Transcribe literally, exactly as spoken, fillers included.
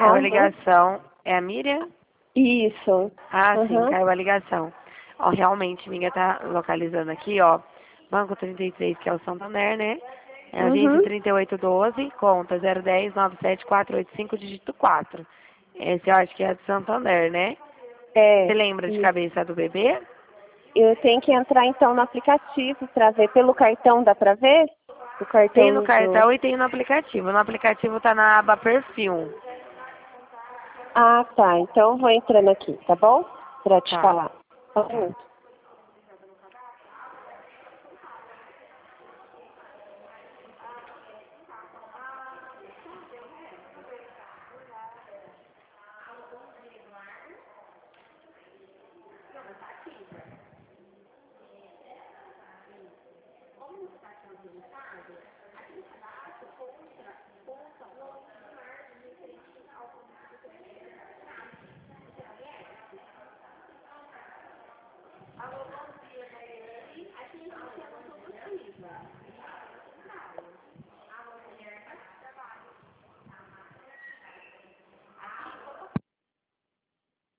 Caiu a Alô? ligação. É a Miriam? Isso. Ah, sim, Uhum. caiu a ligação. Ó, realmente, Miriam tá localizando aqui, ó. Banco trinta e três, que é o Santander, né? É agência Uhum. trinta e oito doze, conta zero um zero nove sete quatro oito cinco, dígito quatro. Esse eu acho que é do Santander, né? Você É. lembra de Isso. cabeça do bebê? Eu tenho que entrar então no aplicativo para ver. Pelo cartão dá para ver? O Tem no cartão do. cartão e tem no aplicativo. No aplicativo tá na aba perfil. Ah, tá. Então eu vou entrando aqui, tá bom? Para te Tá, falar. Só um tá. minuto.